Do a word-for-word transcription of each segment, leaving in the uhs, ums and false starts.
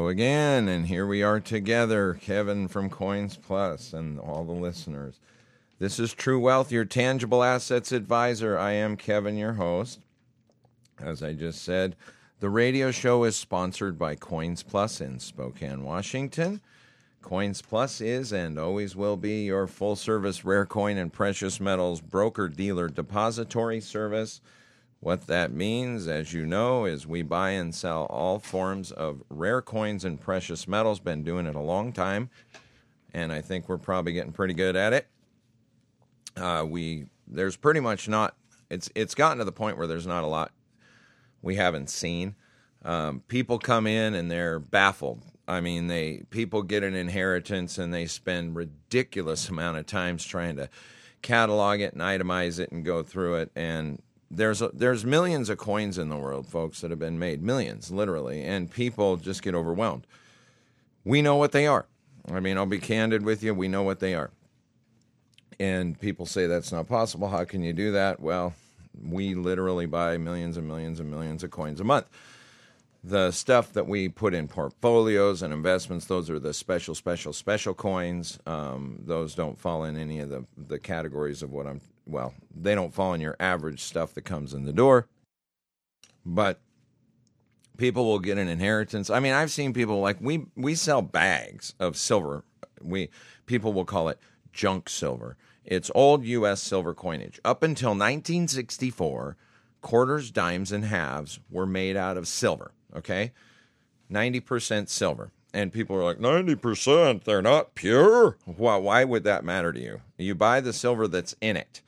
show again, and here we are together, Kevin from Coins Plus and all the listeners. This is True Wealth, your tangible assets advisor. I am Kevin, your host. As I just said, the radio show is sponsored by Coins Plus in Spokane, Washington. Coins Plus is and always will be your full-service rare coin and precious metals broker-dealer depository service. What that means, as you know, is we buy and sell all forms of rare coins and precious metals. Been doing it a long time, and I think we're probably getting pretty good at it. Uh, we there's pretty much not it's it's gotten to the point where there's not a lot we haven't seen. Um, people come in and they're baffled. I mean, they people get an inheritance and they spend ridiculous amount of times trying to catalog it and itemize it and go through it. And there's a, there's millions of coins in the world, folks, that have been made, millions, literally, and people just get overwhelmed. We know what they are. I mean, I'll be candid with you. We know what they are. And people say that's not possible. How can you do that? Well, we literally buy millions and millions and millions of coins a month. The stuff that we put in portfolios and investments, those are the special, special, special coins. Um, those don't fall in any of the, the categories of what I'm, well, they don't fall in your average stuff that comes in the door. But people will get an inheritance. I mean, I've seen people like, we, we sell bags of silver. We People will call it junk silver. It's old U S silver coinage. Up until nineteen sixty-four, quarters, dimes, and halves were made out of silver. Okay, ninety percent silver. And people are like, ninety percent, they're not pure? Well, why would that matter to you? You buy the silver that's in it.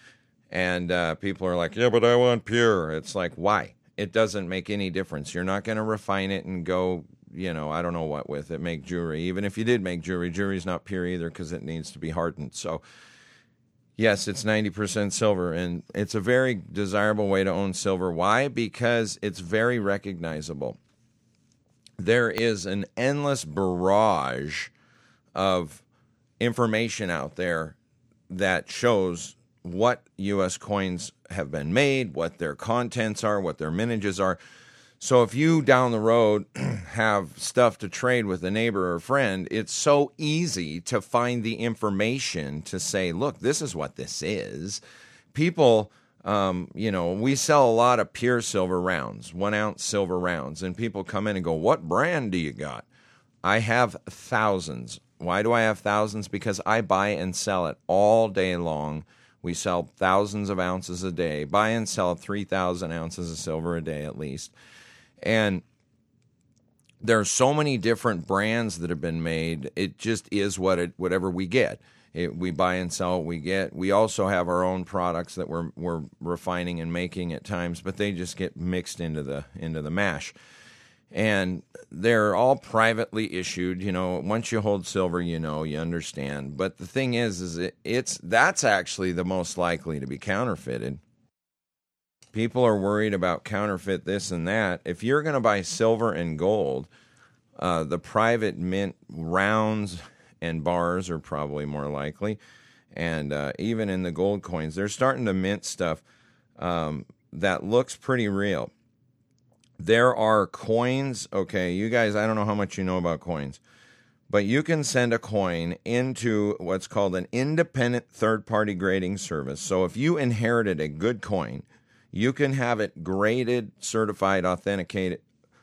And uh, people are like, yeah, but I want pure. It's like, why? It doesn't make any difference. You're not going to refine it and go, you know, I don't know what with it, make jewelry. Even if you did make jewelry, jewelry's not pure either because it needs to be hardened. So, yes, it's ninety percent silver, and it's a very desirable way to own silver. Why? Because it's very recognizable. There is an endless barrage of information out there that shows what U S coins have been made, what their contents are, what their mintages are. So if you down the road have stuff to trade with a neighbor or friend, it's so easy to find the information to say, look, this is what this is. People, um, you know, we sell a lot of pure silver rounds, one ounce silver rounds, and people come in and go, what brand do you got? I have thousands. Why do I have thousands? Because I buy and sell it all day long. We sell thousands of ounces a day, buy and sell three thousand ounces of silver a day at least. And there are so many different brands that have been made. It just is what it, whatever we get. It, we buy and sell what we get. We also have our own products that we're we're refining and making at times, but they just get mixed into the into the mash. And they're all privately issued. You know, once you hold silver, you know, you understand. But the thing is, is it, it's that's actually the most likely to be counterfeited. People are worried about counterfeit this and that. If you're going to buy silver and gold, uh, the private mint rounds and bars are probably more likely. And uh, even in the gold coins, they're starting to mint stuff um, that looks pretty real. There are coins, okay, you guys, I don't know how much you know about coins, but you can send a coin into what's called an independent third-party grading service. So if you inherited a good coin, you can have it graded, certified, authenticated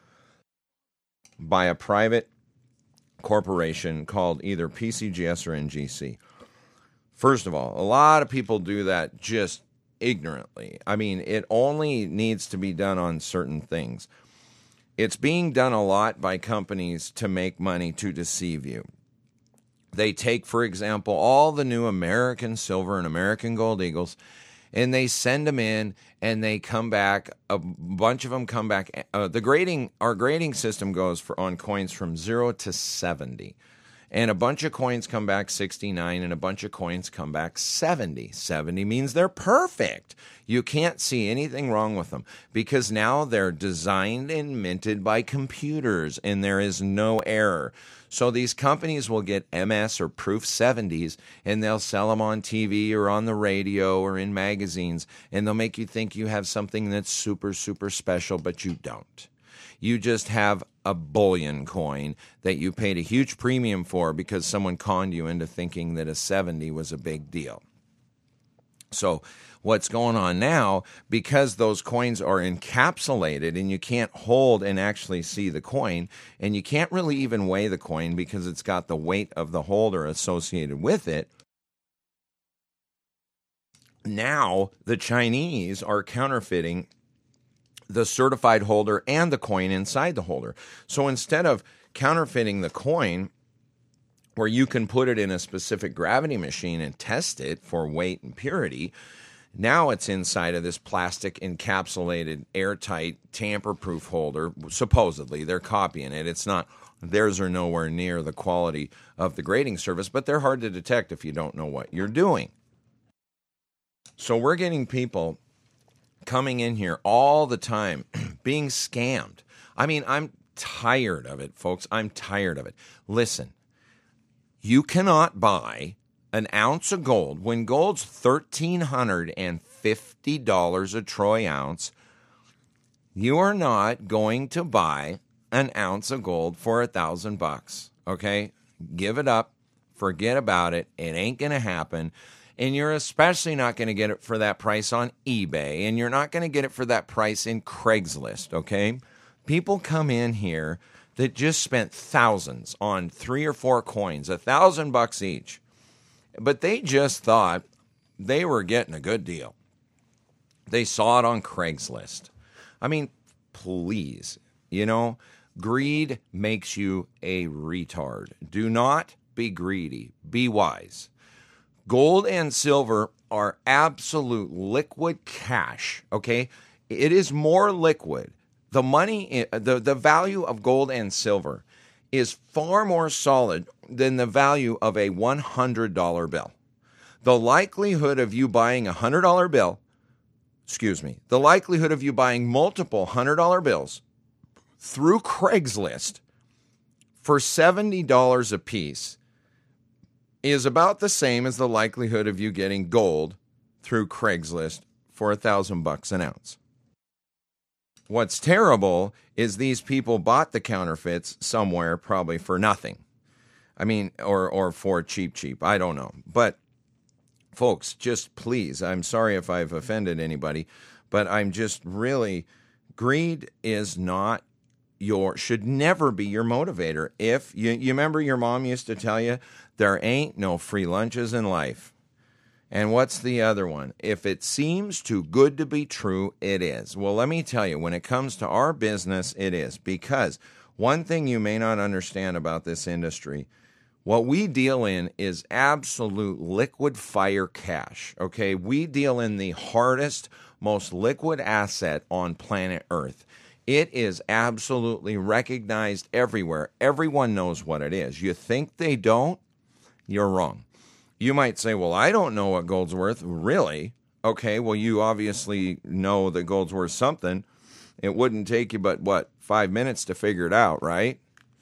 by a private corporation called either P C G S or N G C. First of all, a lot of people do that just ignorantly. I mean, it only needs to be done on certain things. It's being done a lot by companies to make money to deceive you. They take, for example, all the new American silver and American gold eagles, and they send them in, and they come back. A bunch of them come back. Uh, the grading, our grading system goes for on coins from zero to seventy. And a bunch of coins come back sixty-nine, and a bunch of coins come back seventy. seventy means they're perfect. You can't see anything wrong with them because now they're designed and minted by computers, and there is no error. So these companies will get M S or proof seventies, and they'll sell them on T V or on the radio or in magazines, and they'll make you think you have something that's super, super special, but you don't. You just have a bullion coin that you paid a huge premium for because someone conned you into thinking that a seventy was a big deal. So what's going on now, because those coins are encapsulated and you can't hold and actually see the coin, and you can't really even weigh the coin because it's got the weight of the holder associated with it, now the Chinese are counterfeiting the certified holder and the coin inside the holder. So instead of counterfeiting the coin, where you can put it in a specific gravity machine and test it for weight and purity, now it's inside of this plastic encapsulated, airtight, tamper-proof holder. Supposedly, they're copying it. It's not, theirs are nowhere near the quality of the grading service, but they're hard to detect if you don't know what you're doing. So we're getting people coming in here all the time being scammed. I mean, I'm tired of it, folks. I'm tired of it. Listen, you cannot buy an ounce of gold when gold's one thousand three hundred fifty dollars a troy ounce. You are not going to buy an ounce of gold for a thousand bucks. Okay, give it up. Forget about it. It ain't going to happen. And you're especially not going to get it for that price on eBay, and you're not going to get it for that price in Craigslist, okay? People come in here that just spent thousands on three or four coins, a thousand bucks each, but they just thought they were getting a good deal. They saw it on Craigslist. I mean, please, you know, greed makes you a retard. Do not be greedy. Be wise. Gold and silver are absolute liquid cash, okay? It is more liquid. The money, the, the value of gold and silver is far more solid than the value of a one hundred dollar bill. The likelihood of you buying a one hundred dollar bill, excuse me, the likelihood of you buying multiple one hundred dollar bills through Craigslist for seventy dollars a piece is about the same as the likelihood of you getting gold through Craigslist for a thousand bucks an ounce. What's terrible is these people bought the counterfeits somewhere, probably for nothing. I mean, or or for cheap, cheap. I don't know. But folks, just please, I'm sorry if I've offended anybody, but I'm just really, greed is not your, should never be your motivator. If you, you remember your mom used to tell you, there ain't no free lunches in life. And what's the other one? If it seems too good to be true, it is. Well, let me tell you, when it comes to our business, it is. Because one thing you may not understand about this industry, what we deal in is absolute liquid fire cash, okay? We deal in the hardest, most liquid asset on planet Earth. It is absolutely recognized everywhere. Everyone knows what it is. You think they don't? You're wrong. You might say, well, I don't know what gold's worth. Really? Okay, well, you obviously know that gold's worth something. It wouldn't take you but, what, five minutes to figure it out, right?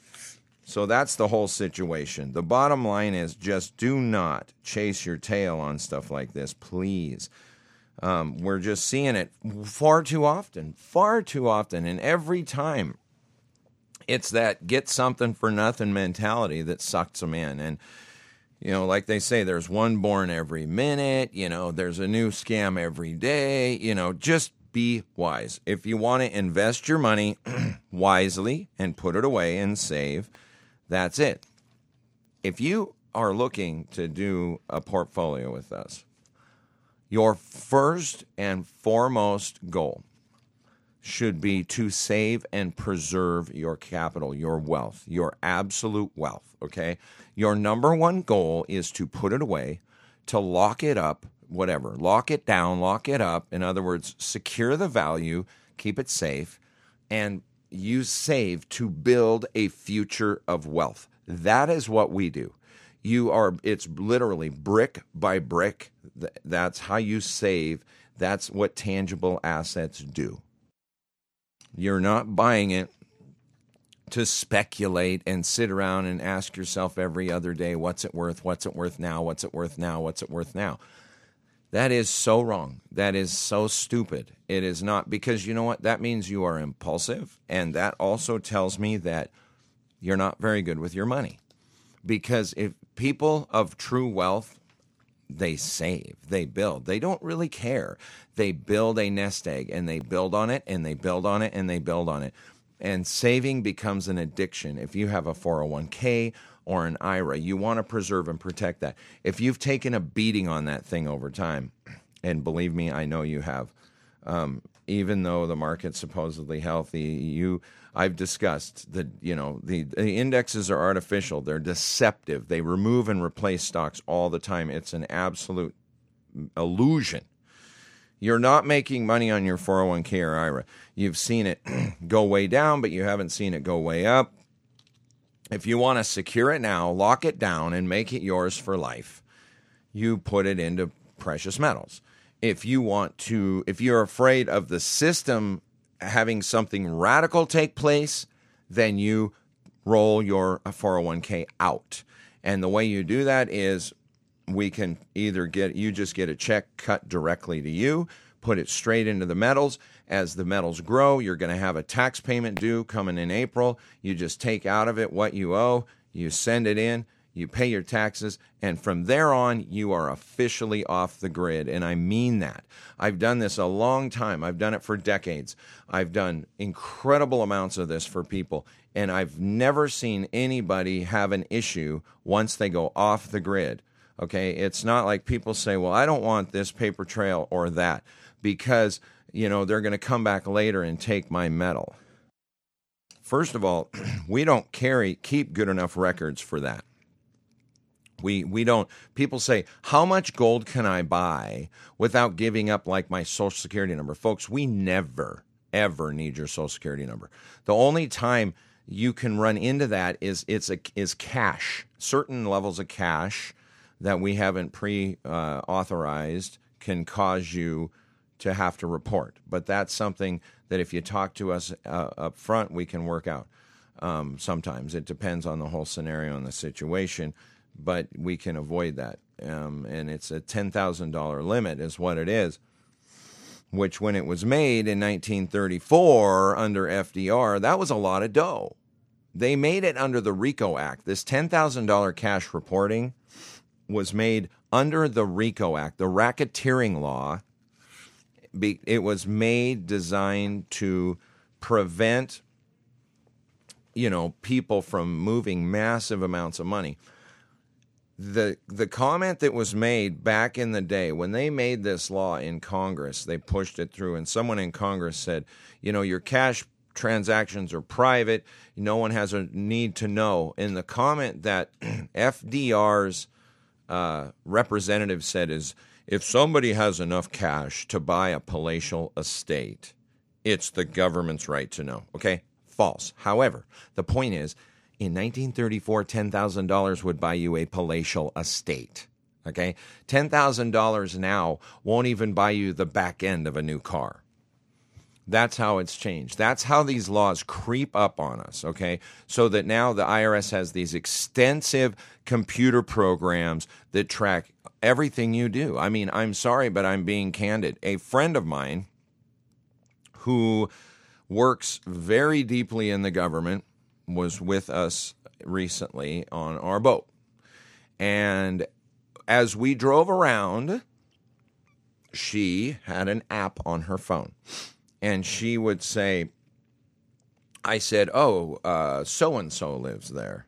So that's the whole situation. The bottom line is just do not chase your tail on stuff like this, please. Um, we're just seeing it far too often, far too often. And every time it's that get something for nothing mentality that sucks them in. And you know, like they say, there's one born every minute, you know, there's a new scam every day, you know, just be wise. If you want to invest your money wisely and put it away and save, that's it. If you are looking to do a portfolio with us, your first and foremost goal should be to save and preserve your capital, your wealth, your absolute wealth, okay? Your number one goal is to put it away, to lock it up, whatever. Lock it down, lock it up. In other words, secure the value, keep it safe, and use save to build a future of wealth. That is what we do. You are, it's literally brick by brick. That's how you save. That's what tangible assets do. You're not buying it to speculate and sit around and ask yourself every other day, what's it worth? What's it worth now? What's it worth now? What's it worth now? That is so wrong. That is so stupid. It is not, because you know what? That means you are impulsive, and that also tells me that you're not very good with your money. Because if people of true wealth, they save, they build. They don't really care. They build a nest egg, and they build on it, and they build on it, and they build on it. And saving becomes an addiction. If you have a four oh one k or an I R A, you want to preserve and protect that. If you've taken a beating on that thing over time, and believe me, I know you have, um, even though the market's supposedly healthy, you, I've discussed that, you know, the, the indexes are artificial. They're deceptive. They remove and replace stocks all the time. It's an absolute illusion. You're not making money on your four oh one k or I R A. You've seen it go way down, but you haven't seen it go way up. If you want to secure it now, lock it down, and make it yours for life, you put it into precious metals. If you want to, if you're afraid of the system having something radical take place, then you roll your four oh one k out. And the way you do that is we can either get, you just get a check cut directly to you, put it straight into the metals. As the metals grow, you're going to have a tax payment due coming in April. You just take out of it what you owe, you send it in, you pay your taxes, and from there on, you are officially off the grid. And I mean that. I've done this a long time. I've done it for decades. I've done incredible amounts of this for people, and I've never seen anybody have an issue once they go off the grid. Okay, it's not like people say, well, I don't want this paper trail or that, because, you know, they're going to come back later and take my metal. First of all, we don't carry, keep good enough records for that. We we don't, people say, how much gold can I buy without giving up like my social security number? Folks, we never, ever need your social security number. The only time you can run into that is it's a, is cash. Certain levels of cash that we haven't pre-authorized uh, can cause you to have to report. But that's something that if you talk to us uh, up front, we can work out. Um, sometimes it depends on the whole scenario and the situation, but we can avoid that. Um, and it's a ten thousand dollars limit is what it is, which when it was made in nineteen thirty-four under F D R, that was a lot of dough. They made it under the RICO Act. This ten thousand dollars cash reporting was made under the RICO Act, the racketeering law. It was made, designed to prevent, you know, people from moving massive amounts of money. The the comment that was made back in the day when they made this law in Congress, they pushed it through, and someone in Congress said, you know, your cash transactions are private. No one has a need to know. And the comment that F D R's uh, representative said is, if somebody has enough cash to buy a palatial estate, it's the government's right to know. Okay? False. However, the point is, in nineteen thirty-four, ten thousand dollars would buy you a palatial estate. Okay? ten thousand dollars now won't even buy you the back end of a new car. That's how it's changed. That's how these laws creep up on us, okay? So that now the I R S has these extensive computer programs that track everything you do. I mean, I'm sorry, but I'm being candid. A friend of mine who works very deeply in the government was with us recently on our boat. And as we drove around, she had an app on her phone. And she would say, I said, oh, uh, so-and-so lives there.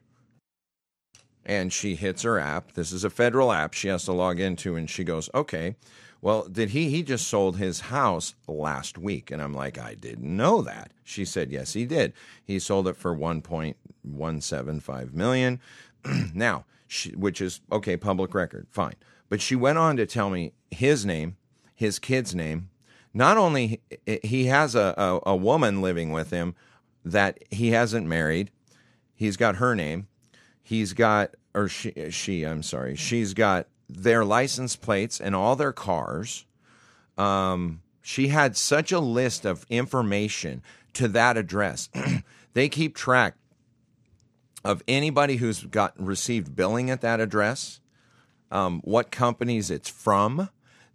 And she hits her app. This is a federal app she has to log into. And she goes, okay, well, did he, he just sold his house last week. And I'm like, I didn't know that. She said, yes, he did. He sold it for one point one seven five million dollars. Now, she, which is, okay, public record, fine. But she went on to tell me his name, his kid's name. Not only he has a, a, a woman living with him that he hasn't married, he's got her name. He's got, or she, she, I'm sorry, she's got their license plates and all their cars. Um, she had such a list of information to that address. They keep track of anybody who's got received billing at that address, um, what companies it's from.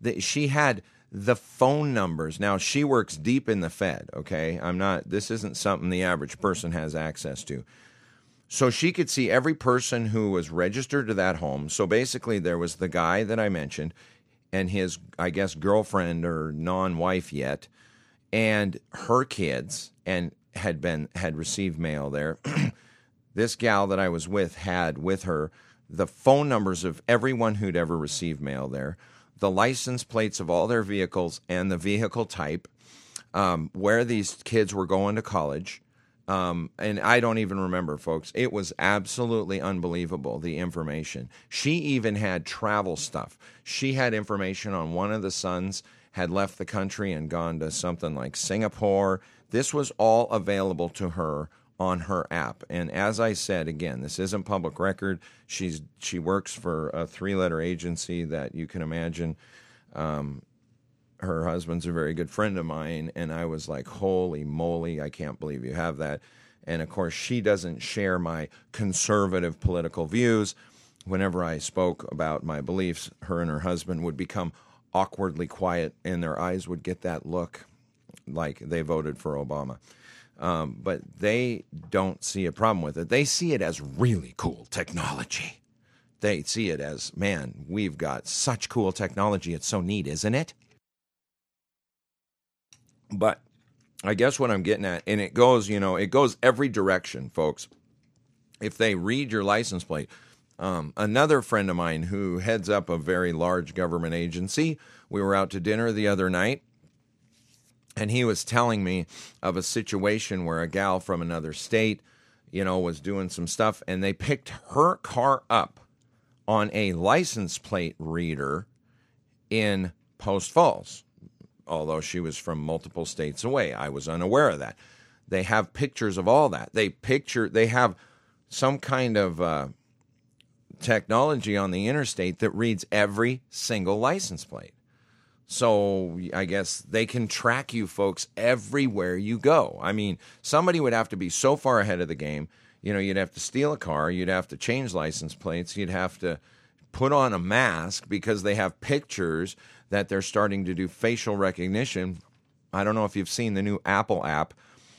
The, she had the phone numbers. Now, she works deep in the Fed, okay? I'm not, this isn't something the average person has access to. So she could see every person who was registered to that home. So basically, there was the guy that I mentioned and his, I guess, girlfriend or non-wife yet, and her kids, and had been had received mail there. This gal that I was with had with her the phone numbers of everyone who'd ever received mail there, the license plates of all their vehicles and the vehicle type, um, where these kids were going to college. Um, and I don't even remember, folks. It was absolutely unbelievable, the information. She even had travel stuff. She had information on one of the sons had left the country and gone to something like Singapore. This was all available to her on her app. And as I said, again, this isn't public record. She's she works for a three-letter agency that you can imagine. Um, her husband's a very good friend of mine, and I was like, holy moly, I can't believe you have that. And, of course, she doesn't share my conservative political views. Whenever I spoke about my beliefs, her and her husband would become awkwardly quiet, and their eyes would get that look like they voted for Obama. Um, but they don't see a problem with it. They see it as really cool technology. They see it as, man, we've got such cool technology. It's so neat, isn't it? But I guess what I'm getting at, and it goes, you know, it goes every direction, folks. If they read your license plate, um, another friend of mine who heads up a very large government agency, we were out to dinner the other night, and he was telling me of a situation where a gal from another state, you know, was doing some stuff, and they picked her car up on a license plate reader in Post Falls. Although she was from multiple states away. I was unaware of that. They have pictures of all that. They picture, they have some kind of uh, technology on the interstate that reads every single license plate. So I guess they can track you folks everywhere you go. I mean, somebody would have to be so far ahead of the game. You know, you'd have to steal a car. You'd have to change license plates. You'd have to put on a mask because they have pictures that they're starting to do facial recognition. I don't know if you've seen the new Apple app,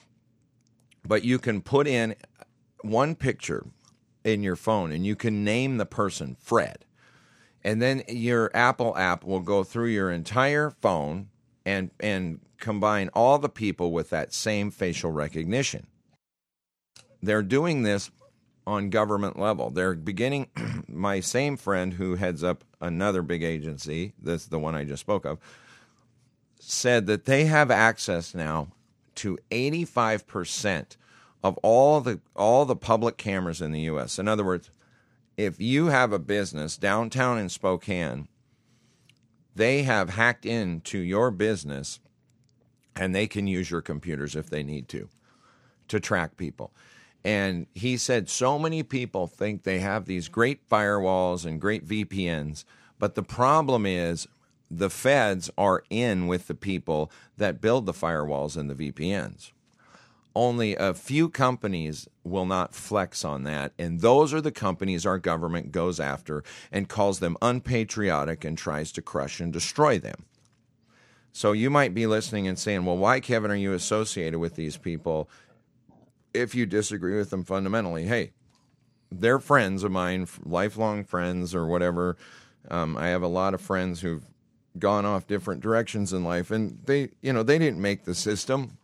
but you can put in one picture in your phone and you can name the person Fred. And then your Apple app will go through your entire phone and and combine all the people with that same facial recognition. They're doing this on government level. They're beginning, my same friend who heads up another big agency, this the one I just spoke of, said that they have access now to eighty-five percent of all the all the public cameras in the U S. In other words, if you have a business downtown in Spokane, they have hacked into your business and they can use your computers if they need to, to track people. And he said so many people think they have these great firewalls and great V P Ns, but the problem is the feds are in with the people that build the firewalls and the V P Ns. Only a few companies will not flex on that, and those are the companies our government goes after and calls them unpatriotic and tries to crush and destroy them. So you might be listening and saying, well, why, Kevin, are you associated with these people if you disagree with them fundamentally? Hey, they're friends of mine, lifelong friends or whatever. Um, I have a lot of friends who've gone off different directions in life, and they, you know, they didn't make the system.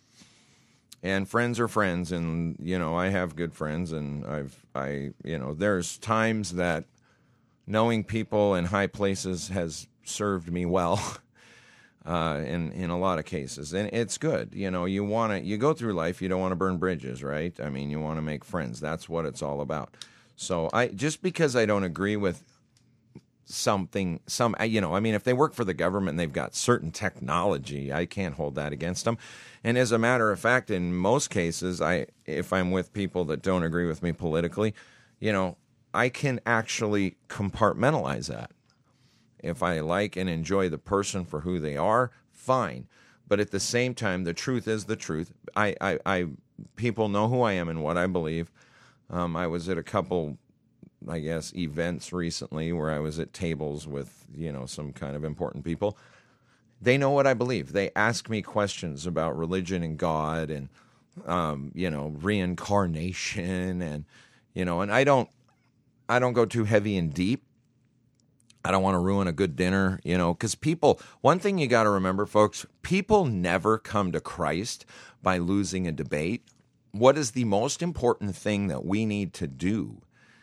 And friends are friends, and, you know, I have good friends, and I've, I, you know, there's times that knowing people in high places has served me well, uh, in, in a lot of cases. And it's good. You know, you want to, you go through life, you don't want to burn bridges, right? I mean, you want to make friends. That's what it's all about. So I, just because I don't agree with something, some, you know, I mean, if they work for the government and they've got certain technology, I can't hold that against them. And as a matter of fact, in most cases, I, if I'm with people that don't agree with me politically, you know, I can actually compartmentalize that. If I like and enjoy the person for who they are, fine. But at the same time, the truth is the truth. I, I, I people know who I am and what I believe. Um, I was at a couple I guess, events recently where I was at tables with, you know, some kind of important people. They know what I believe. They ask me questions about religion and God and, um, you know, reincarnation and, you know, and I don't, I don't go too heavy and deep. I don't want to ruin a good dinner, you know, because people, one thing you got to remember, folks, people never come to Christ by losing a debate. What is the most important thing that we need to do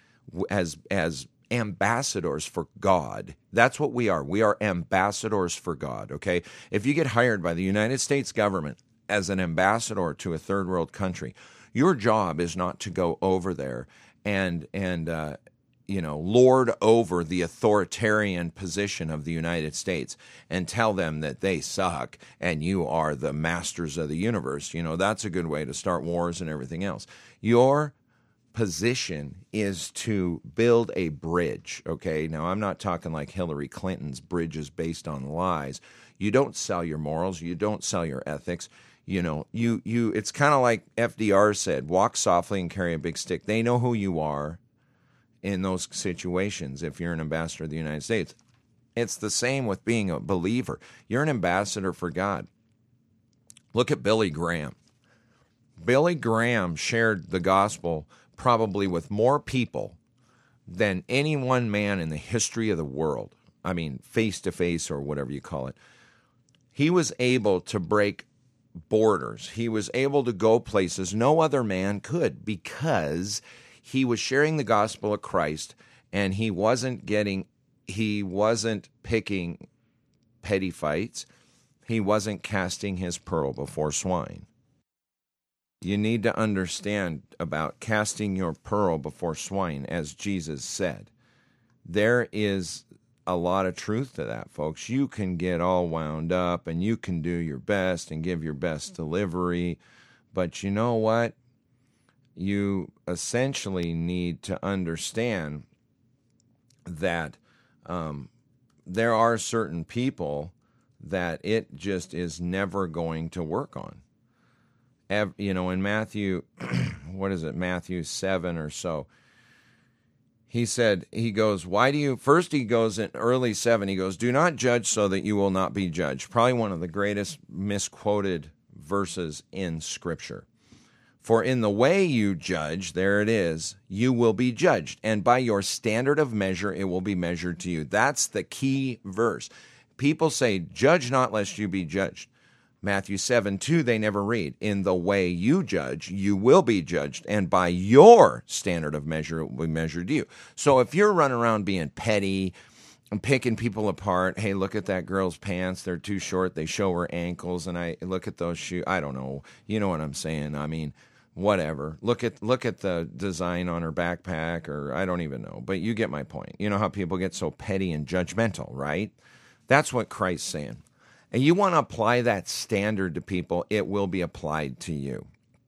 as as ambassadors for God? That's what we are. We are ambassadors for God, okay? If you get hired by the United States government as an ambassador to a third world country, your job is not to go over there and and uh, you know, lord over the authoritarian position of the United States and tell them that they suck and you are the masters of the universe. You know, that's a good way to start wars and everything else. Your position is to build a bridge, okay? Now, I'm not talking like Hillary Clinton's bridges based on lies. You don't sell your morals. You don't sell your ethics. You know, you you. It's kind of like F D R said, walk softly and carry a big stick. They know who you are in those situations if you're an ambassador of the United States. It's the same with being a believer. You're an ambassador for God. Look at Billy Graham. Billy Graham shared the gospel probably with more people than any one man in the history of the world. I mean, face-to-face or whatever you call it. He was able to break borders. He was able to go places no other man could because he was sharing the gospel of Christ, and he wasn't getting, he wasn't picking petty fights. He wasn't casting his pearl before swine. You need to understand about casting your pearl before swine, as Jesus said. There is a lot of truth to that, folks. You can get all wound up, and you can do your best and give your best delivery, but you know what? You essentially need to understand that um, there are certain people that it just is never going to work on. You know, in Matthew, what is it, Matthew seven or so, he said, he goes, why do you, first he goes in early seven, he goes, do not judge so that you will not be judged. Probably one of the greatest misquoted verses in Scripture. For in the way you judge, there it is, you will be judged. And by your standard of measure, it will be measured to you. That's the key verse. People say, judge not lest you be judged. Matthew seven two, they never read. In the way you judge, you will be judged. And by your standard of measure, it will be measured to you. So if you're running around being petty and picking people apart, hey, look at that girl's pants. They're too short. They show her ankles. And I look at those shoes. I don't know. You know what I'm saying. I mean, whatever. Look at look at the design on her backpack, or I don't even know. But you get my point. You know how people get so petty and judgmental, right? That's what Christ's saying. And you want to apply that standard to people, it will be applied to you.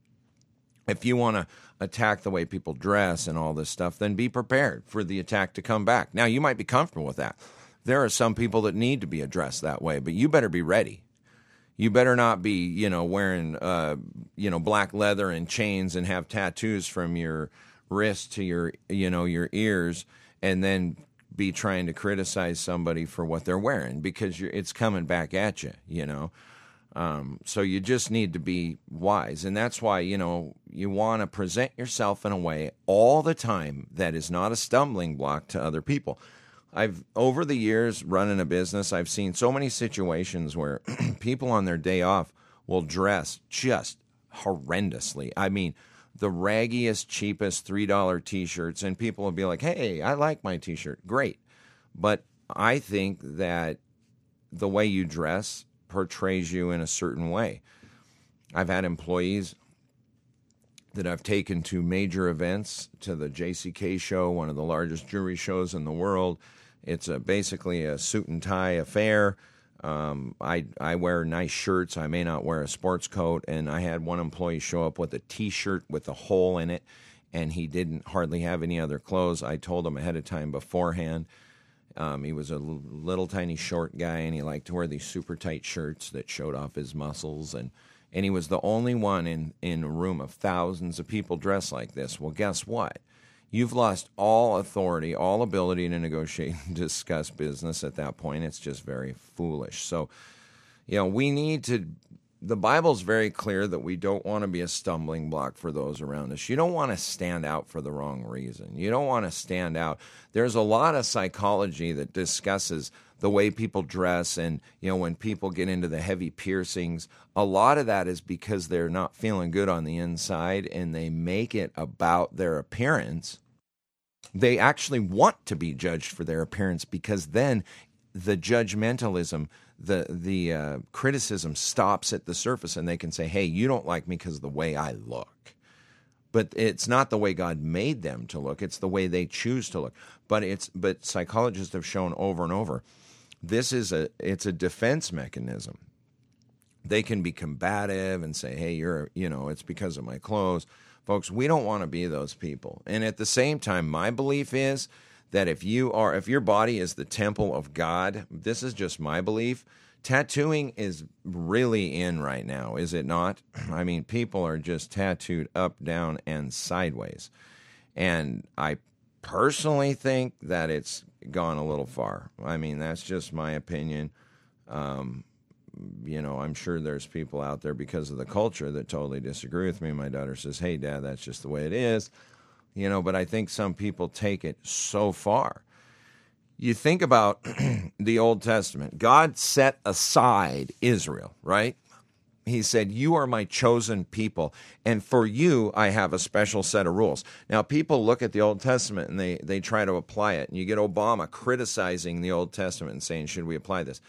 If you want to attack the way people dress and all this stuff, then be prepared for the attack to come back. Now, you might be comfortable with that. There are some people that need to be addressed that way, but you better be ready. You better not be, you know, wearing, uh, you know, black leather and chains and have tattoos from your wrist to your, you know, your ears, and then be trying to criticize somebody for what they're wearing, because you're, it's coming back at you, you know. Um, so you just need to be wise. And that's why, you know, you want to present yourself in a way all the time that is not a stumbling block to other people. I've, over the years running a business, I've seen so many situations where people on their day off will dress just horrendously. I mean, the raggiest, cheapest three dollar T-shirts, and people will be like, hey, I like my T-shirt. Great. But I think that the way you dress portrays you in a certain way. I've had employees that I've taken to major events, to the J C K show, one of the largest jewelry shows in the world. It's a, basically a suit and tie affair. Um, I I wear nice shirts. I may not wear a sports coat. And I had one employee show up with a T-shirt with a hole in it, and he didn't hardly have any other clothes. I told him ahead of time beforehand. Um, he was a l- little tiny short guy, and he liked to wear these super tight shirts that showed off his muscles. And, and he was the only one in, in a room of thousands of people dressed like this. Well, guess what? you've lost all authority, all ability to negotiate and discuss business at that point. It's just very foolish. So, you know, we need to, the Bible's very clear that we don't want to be a stumbling block for those around us. You don't want to stand out for the wrong reason. You don't want to stand out. There's a lot of psychology that discusses the way people dress, and, you know, when people get into the heavy piercings, a lot of that is because they're not feeling good on the inside and they make it about their appearance. They actually want to be judged for their appearance because then the judgmentalism, the the uh, criticism stops at the surface, and they can say, hey, you don't like me because of the way I look. But it's not the way God made them to look. It's the way they choose to look. But it's but psychologists have shown over and over, this is a it's a defense mechanism. They can be combative and say, hey, you're, you know, it's because of my clothes. Folks, we don't want to be those people. And at the same time, my belief is that if you are, if your body is the temple of God, this is just my belief, tattooing is really in right now, is it not? I mean, people are just tattooed up, down, and sideways. And I personally think that it's gone a little far. I mean, that's just my opinion. Um, you know, I'm sure there's people out there because of the culture that totally disagree with me. My daughter says, hey, Dad, that's just the way it is. You know, but I think some people take it so far. You think about the Old Testament. God set aside Israel, right? He said, you are my chosen people, and for you I have a special set of rules. Now, people look at the Old Testament and they, they try to apply it, and you get Obama criticizing the Old Testament and saying, should we apply this?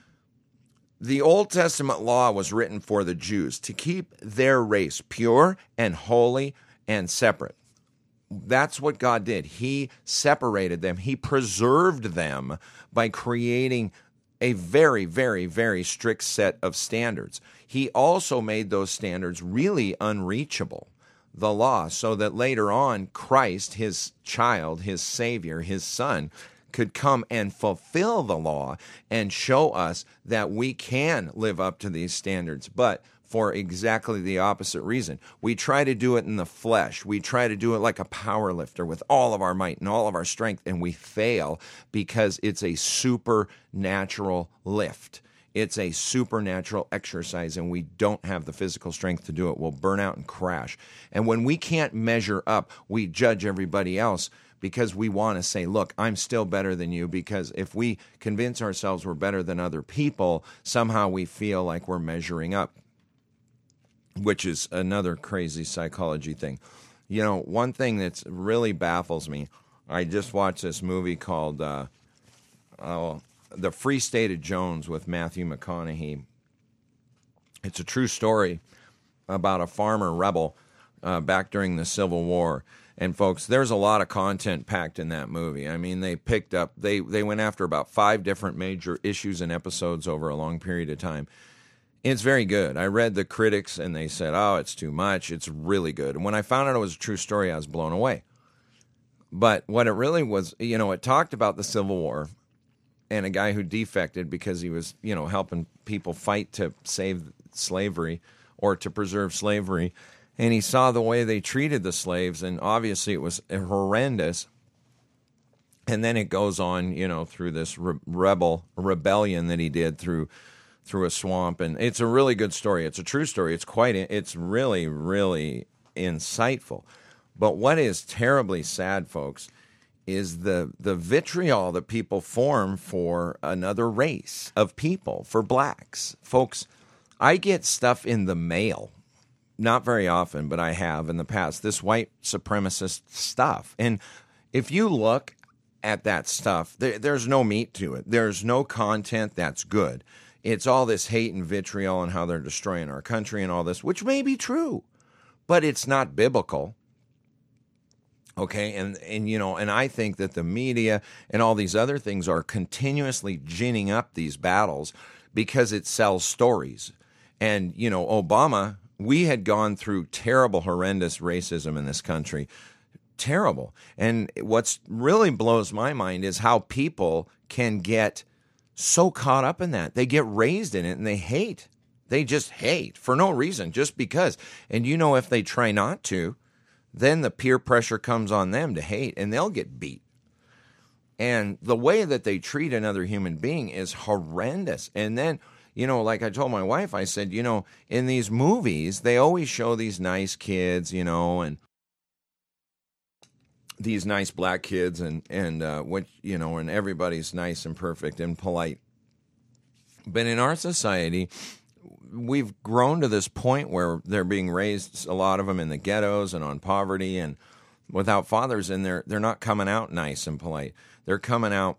The Old Testament law was written for the Jews to keep their race pure and holy and separate. That's what God did. He separated them. He preserved them by creating a very, very, very strict set of standards. He also made those standards really unreachable, the law, so that later on Christ, his child, his Savior, his Son, could come and fulfill the law and show us that we can live up to these standards. But for exactly the opposite reason. We try to do it in the flesh. We try to do it like a power lifter with all of our might and all of our strength, and we fail because it's a supernatural lift. It's a supernatural exercise, and we don't have the physical strength to do it. We'll burn out and crash. And when we can't measure up, we judge everybody else because we want to say, look, I'm still better than you, because if we convince ourselves we're better than other people, somehow we feel like we're measuring up, which is another crazy psychology thing. You know, one thing that's really baffles me, I just watched this movie called uh, oh, The Free State of Jones with Matthew McConaughey. It's a true story about a farmer rebel uh, back during the Civil War. And folks, there's a lot of content packed in that movie. I mean, they picked up, they, they went after about five different major issues and episodes over a long period of time. It's very good. I read the critics, and they said, oh, it's too much. It's really good. And when I found out it was a true story, I was blown away. But what it really was, you know, it talked about the Civil War and a guy who defected because he was, you know, helping people fight to save slavery or to preserve slavery. And he saw the way they treated the slaves, and obviously it was horrendous. And then it goes on, you know, through this re- rebel rebellion that he did through through a swamp, and it's a really good story. It's a true story. It's quite, it's really, really insightful. But what is terribly sad, folks, is the the vitriol that people form for another race of people, for blacks. Folks, I get stuff in the mail, not very often, but I have in the past, this white supremacist stuff. And if you look at that stuff, there, there's no meat to it. There's no content that's good. It's all this hate and vitriol and how they're destroying our country and all this, which may be true, but it's not biblical. Okay, and, and you know, and I think that the media and all these other things are continuously ginning up these battles because it sells stories. And, you know, Obama, we had gone through terrible, horrendous racism in this country. Terrible. And what's really blows my mind is how people can get so caught up in that. They get raised in it and they hate. They just hate for no reason, just because. And you know, if they try not to, then the peer pressure comes on them to hate, and they'll get beat. And the way that they treat another human being is horrendous. And then, you know, like I told my wife, I said, you know, in these movies, they always show these nice kids, you know, and these nice black kids, and, and uh, what, you know, and everybody's nice and perfect and polite. But in our society, we've grown to this point where they're being raised, a lot of them in the ghettos and on poverty and without fathers, and they're they're not coming out nice and polite. They're coming out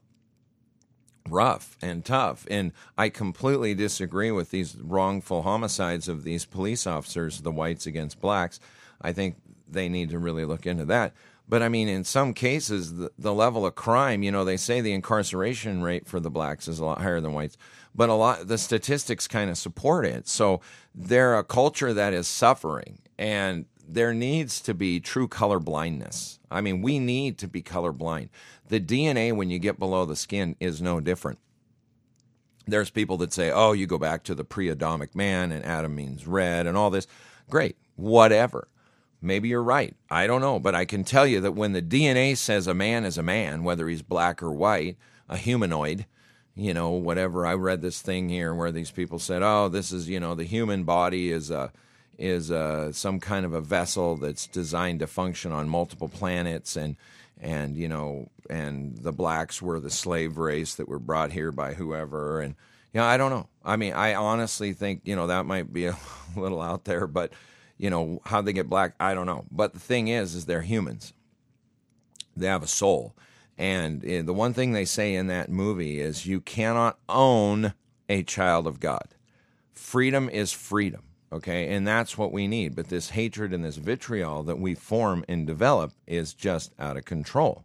rough and tough. And I completely disagree with these wrongful homicides of these police officers, the whites against blacks. I think they need to really look into that. But I mean, in some cases, the, the level of crime, you know, they say the incarceration rate for the blacks is a lot higher than whites, but a lot, the statistics kind of support it. So they're a culture that is suffering, and there needs to be true color blindness. I mean, we need to be colorblind. The D N A, when you get below the skin, is no different. There's people that say, oh, you go back to the pre-Adamic man and Adam means red and all this. Great, whatever. Maybe you're right. I don't know. But I can tell you that when the D N A says a man is a man, whether he's black or white, a humanoid, you know, whatever. I read this thing here where these people said, oh, this is, you know, the human body is a is uh, some kind of a vessel that's designed to function on multiple planets, and and you know, and the blacks were the slave race that were brought here by whoever, and you know, I don't know. I mean, I honestly think, you know, that might be a little out there, but you know, how they get black, I don't know. But the thing is, is they're humans. They have a soul, and uh, the one thing they say in that movie is you cannot own a child of God. Freedom is freedom. Okay, and that's what we need. But this hatred and this vitriol that we form and develop is just out of control.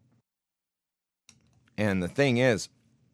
And the thing is,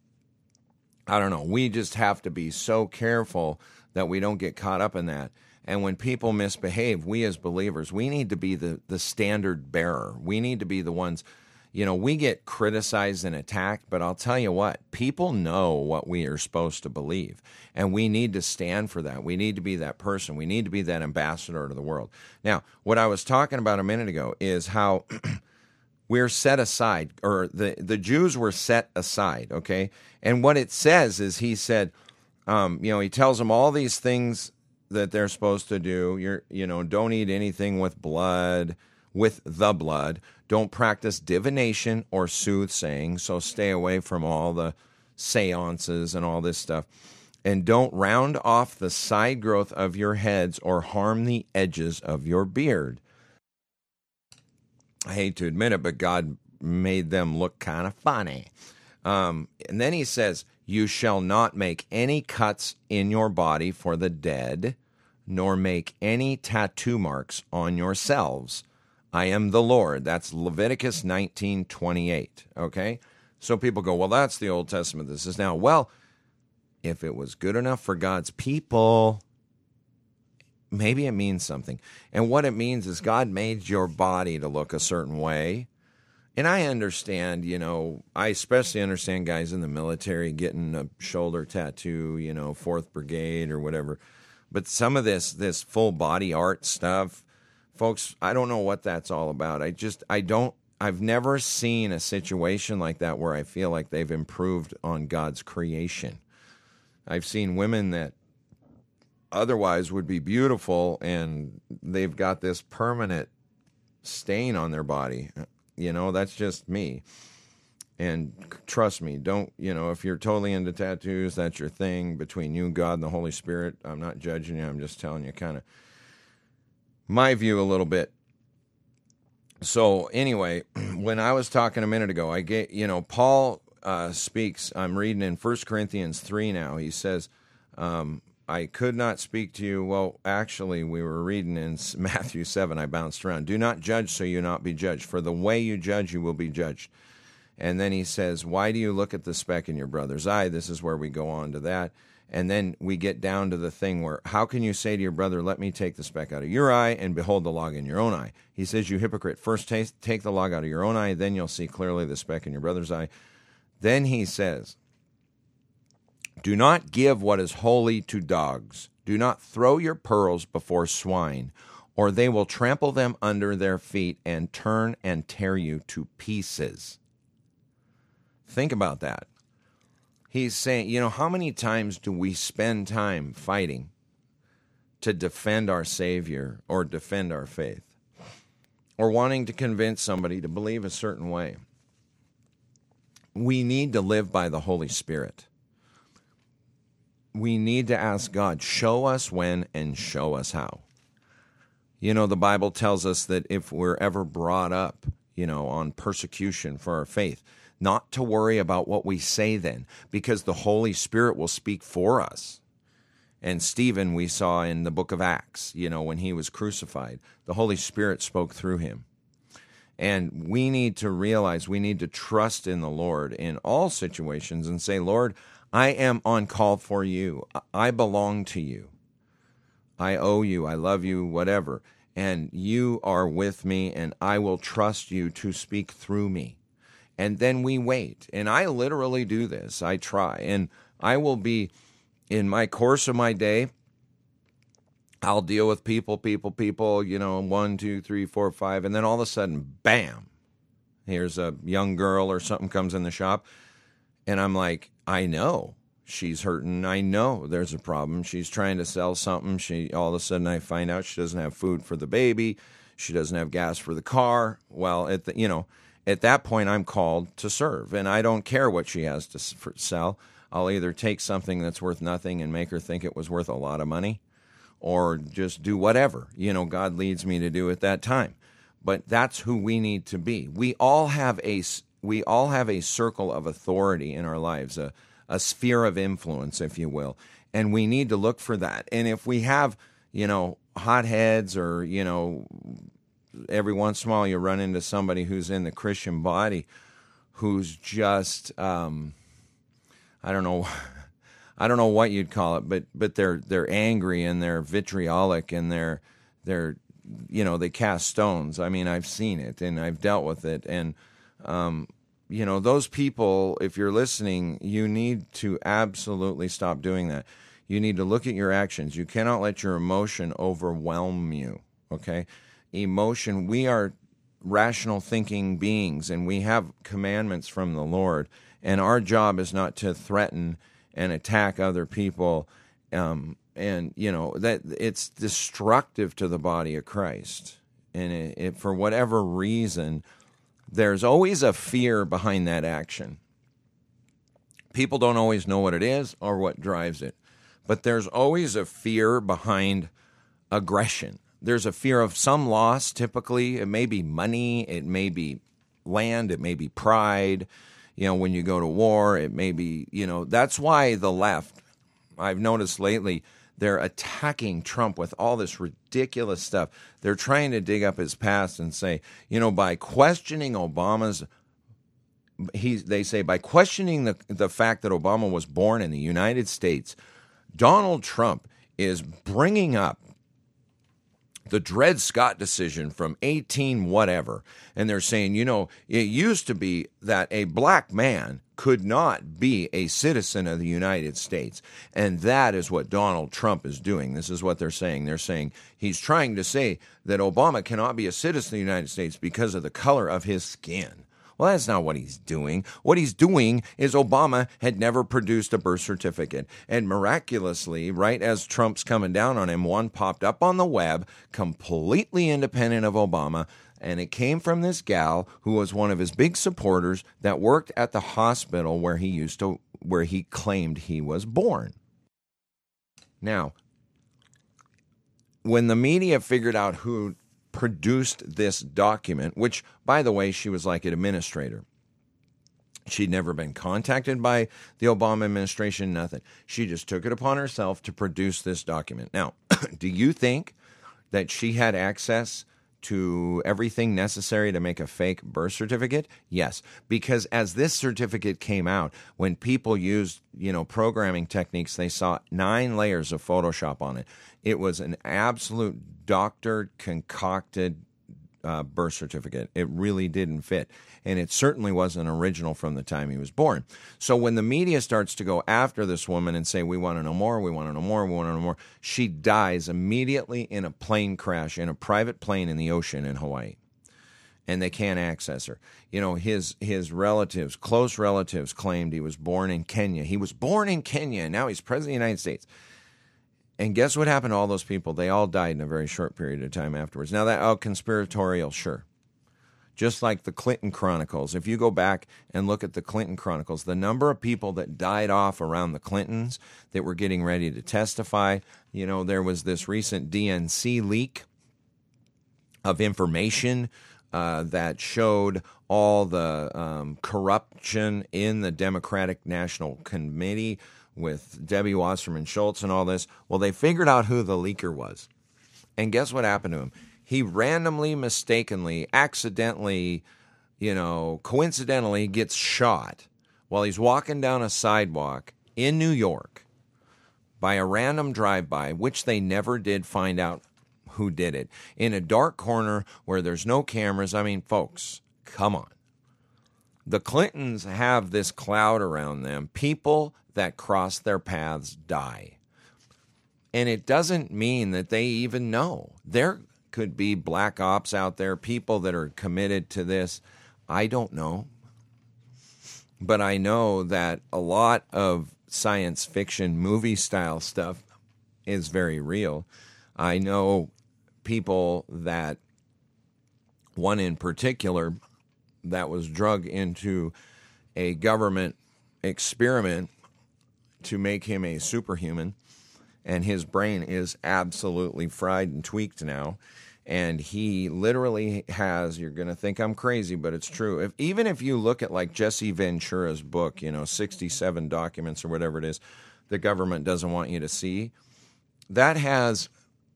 I don't know, we just have to be so careful that we don't get caught up in that. And when people misbehave, we as believers, we need to be the, the standard bearer. We need to be the ones, you know, we get criticized and attacked, but I'll tell you what, people know what we are supposed to believe, and we need to stand for that. We need to be that person. We need to be that ambassador to the world. Now, what I was talking about a minute ago is how we're set aside, or the, the Jews were set aside, okay? And what it says is he said, um, you know, he tells them all these things that they're supposed to do. You're, you know, don't eat anything with blood, with the blood. Don't practice divination or soothsaying, so stay away from all the seances and all this stuff. And don't round off the side growth of your heads or harm the edges of your beard. I hate to admit it, but God made them look kind of funny. Um, and then he says, you shall not make any cuts in your body for the dead, nor make any tattoo marks on yourselves. I am the Lord. That's Leviticus nineteen twenty-eight, okay? So people go, well, that's the Old Testament. This is now. Well, if it was good enough for God's people, maybe it means something. And what it means is God made your body to look a certain way. And I understand, you know, I especially understand guys in the military getting a shoulder tattoo, you know, fourth Brigade or whatever. But some of this, this full body art stuff, folks, I don't know what that's all about. I just, I don't, I've never seen a situation like that where I feel like they've improved on God's creation. I've seen women that otherwise would be beautiful, and they've got this permanent stain on their body. You know, that's just me. And trust me, don't, you know, if you're totally into tattoos, that's your thing, between you, God, and the Holy Spirit. I'm not judging you. I'm just telling you kind of my view a little bit. So anyway, when I was talking a minute ago, I get, you know, Paul uh, speaks, I'm reading in First Corinthians three now. He says, um, I could not speak to you. Well, actually, we were reading in Matthew seven. I bounced around. Do not judge, so you not be judged. For the way you judge, you will be judged. And then he says, why do you look at the speck in your brother's eye? This is where we go on to that. And then we get down to the thing where, how can you say to your brother, let me take the speck out of your eye and behold the log in your own eye? He says, you hypocrite, first take, take the log out of your own eye, then you'll see clearly the speck in your brother's eye. Then he says, do not give what is holy to dogs. Do not throw your pearls before swine, or they will trample them under their feet and turn and tear you to pieces. Think about that. He's saying, you know, how many times do we spend time fighting to defend our Savior or defend our faith, or wanting to convince somebody to believe a certain way? We need to live by the Holy Spirit. We need to ask God, show us when and show us how. You know, the Bible tells us that if we're ever brought up, you know, on persecution for our faith, not to worry about what we say then, because the Holy Spirit will speak for us. And Stephen, we saw in the book of Acts, you know, when he was crucified, the Holy Spirit spoke through him. And we need to realize we need to trust in the Lord in all situations and say, Lord, I am on call for you. I belong to you. I owe you. I love you, whatever. And you are with me, and I will trust you to speak through me. And then we wait. And I literally do this. I try. And I will be, in my course of my day, I'll deal with people, people, people, you know, one, two, three, four, five. And then all of a sudden, bam, here's a young girl or something comes in the shop. And I'm like, I know she's hurting. I know there's a problem. She's trying to sell something. She all of a sudden I find out she doesn't have food for the baby. She doesn't have gas for the car. Well, at the, you know, at that point I'm called to serve, and I don't care what she has to sell. I'll either take something that's worth nothing and make her think it was worth a lot of money, or just do whatever, you know, God leads me to do at that time. But that's who we need to be. We all have a We all have a circle of authority in our lives, a, a sphere of influence, if you will, and we need to look for that. And if we have, you know, hotheads, or, you know, every once in a while you run into somebody who's in the Christian body who's just, um, I don't know, I don't know what you'd call it, but but they're they're angry and they're vitriolic and they're they're, you know, they cast stones. I mean, I've seen it and I've dealt with it, and Um, you know, those people, if you're listening, you need to absolutely stop doing that. You need to look at your actions. You cannot let your emotion overwhelm you, okay? Emotion, we are rational thinking beings, and we have commandments from the Lord, and our job is not to threaten and attack other people, um, and, you know, that it's destructive to the body of Christ. And it, it, for whatever reason, there's always a fear behind that action. People don't always know what it is or what drives it, but there's always a fear behind aggression. There's a fear of some loss, typically. It may be money, it may be land, it may be pride. You know, when you go to war, it may be, you know, that's why the left, I've noticed lately, they're attacking Trump with all this ridiculous stuff. They're trying to dig up his past and say, you know, by questioning Obama's, he, they say, by questioning the, the fact that Obama was born in the United States, Donald Trump is bringing up the Dred Scott decision from eighteen whatever. And they're saying, you know, it used to be that a black man could not be a citizen of the United States. And that is what Donald Trump is doing. This is what they're saying. They're saying he's trying to say that Obama cannot be a citizen of the United States because of the color of his skin. Well, that's not what he's doing. What he's doing is Obama had never produced a birth certificate. And miraculously, right as Trump's coming down on him, one popped up on the web, completely independent of Obama, and it came from this gal who was one of his big supporters that worked at the hospital where he used to, where he claimed he was born. Now, when the media figured out who produced this document, which, by the way, she was like an administrator. She'd never been contacted by the Obama administration, nothing. She just took it upon herself to produce this document. Now, do you think that she had access to everything necessary to make a fake birth certificate? Yes, because as this certificate came out, when people used, you know, programming techniques, they saw nine layers of Photoshop on it. It was an absolute doctored, concocted uh, birth certificate. It really didn't fit. And it certainly wasn't original from the time he was born. So when the media starts to go after this woman and say, we want to know more, we want to know more, we want to know more, she dies immediately in a plane crash, in a private plane in the ocean in Hawaii. And they can't access her. You know, his his relatives, close relatives, claimed he was born in Kenya. He was born in Kenya, and now he's president of the United States. And guess what happened to all those people? They all died in a very short period of time afterwards. Now, that, oh, conspiratorial, sure. Just like the Clinton Chronicles. If you go back and look at the Clinton Chronicles, the number of people that died off around the Clintons that were getting ready to testify, you know, there was this recent D N C leak of information Uh, that showed all the um, corruption in the Democratic National Committee with Debbie Wasserman Schultz and all this. Well, they figured out who the leaker was. And guess what happened to him? He randomly, mistakenly, accidentally, you know, coincidentally gets shot while he's walking down a sidewalk in New York by a random drive-by, which they never did find out who did it, in a dark corner where there's no cameras. I mean, folks, come on. The Clintons have this cloud around them. People that cross their paths die. And it doesn't mean that they even know. There could be black ops out there, people that are committed to this. I don't know. But I know that a lot of science fiction movie style stuff is very real. I know people that, one in particular, that was drug into a government experiment to make him a superhuman, and his brain is absolutely fried and tweaked now, and he literally has, you're going to think I'm crazy, but it's true. If, even if you look at like Jesse Ventura's book, you know, sixty-seven documents or whatever it is, the government doesn't want you to see, that has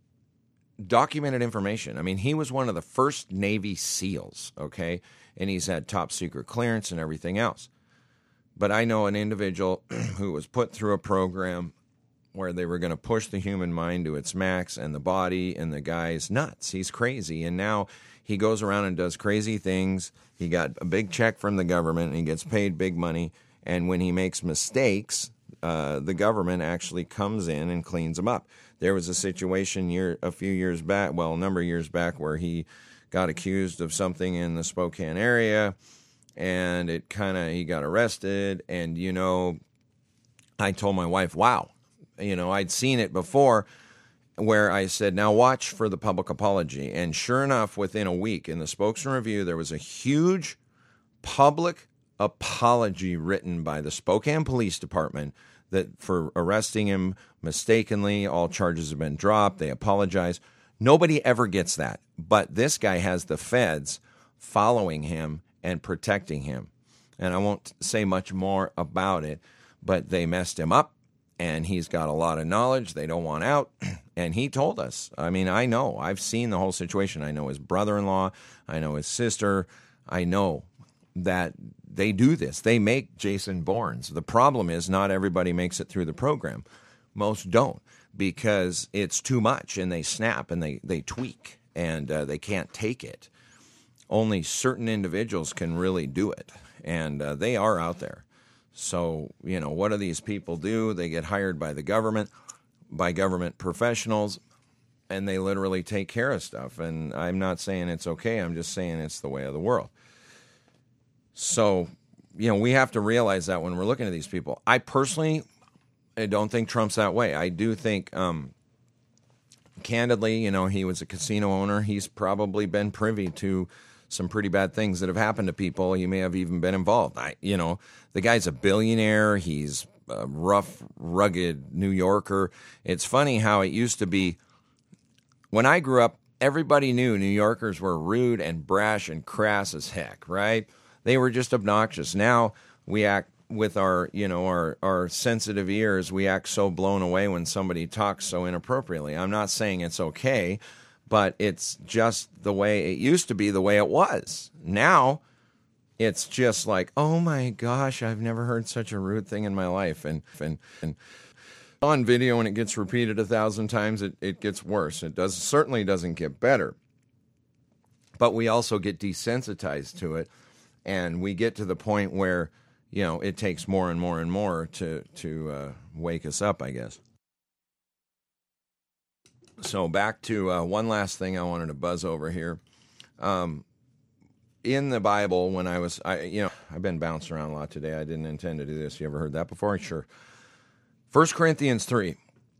documented information. I mean, he was one of the first Navy SEALs, okay? And he's had top secret clearance and everything else. But I know an individual who was put through a program where they were going to push the human mind to its max and the body, and the guy's nuts. He's crazy. And now he goes around and does crazy things. He got a big check from the government, and he gets paid big money. And when he makes mistakes, uh, the government actually comes in and cleans him up. There was a situation year, a few years back, well, a number of years back, where he got accused of something in the Spokane area, and it kind of, he got arrested. And, you know, I told my wife, wow, you know, I'd seen it before, where I said, now watch for the public apology. And sure enough, within a week in the Spokesman Review, there was a huge public apology written by the Spokane Police Department that for arresting him mistakenly, all charges have been dropped. They apologize. Nobody ever gets that. But this guy has the feds following him and protecting him. And I won't say much more about it, but they messed him up, and he's got a lot of knowledge they don't want out. And he told us. I mean, I know. I've seen the whole situation. I know his brother-in-law. I know his sister. I know that they do this. They make Jason Bournes. The problem is not everybody makes it through the program. Most don't, because it's too much, and they snap and they, they tweak, and uh, they can't take it. Only certain individuals can really do it, and uh, they are out there. So, you know, what do these people do? They get hired by the government, by government professionals, and they literally take care of stuff. And I'm not saying it's okay. I'm just saying it's the way of the world. So, you know, we have to realize that when we're looking at these people. I personally I don't think Trump's that way. I do think, um, candidly, you know, he was a casino owner. He's probably been privy to some pretty bad things that have happened to people. He may have even been involved. I, you know, the guy's a billionaire. He's a rough, rugged New Yorker. It's funny how it used to be when I grew up, everybody knew New Yorkers were rude and brash and crass as heck, right? They were just obnoxious. Now we act with our, you know, our, our sensitive ears, we act so blown away when somebody talks so inappropriately. I'm not saying it's okay, but it's just the way it used to be, the way it was. Now it's just like, oh my gosh, I've never heard such a rude thing in my life. And and, and on video, when it gets repeated a thousand times, it, it gets worse. It does certainly doesn't get better. but we also get desensitized to it, and we get to the point where, you know, it takes more and more and more to to uh, wake us up, I guess. So back to uh, one last thing I wanted to buzz over here. Um, in the Bible, when I was, I you know, I've been bouncing around a lot today. I didn't intend to do this. You ever heard that before? Sure. First Corinthians three.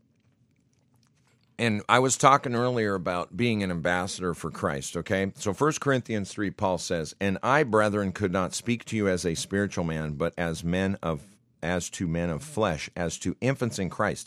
And I was talking earlier about being an ambassador for Christ, okay? So First Corinthians three, Paul says, "And I, brethren, could not speak to you as a spiritual man, but as men of, as to men of flesh, as to infants in Christ."